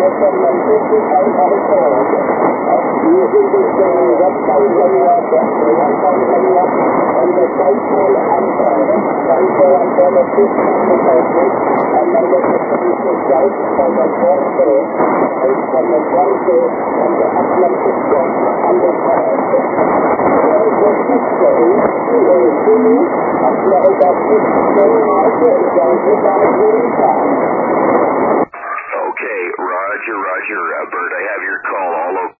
Okay, Roger, Bert, I have your call all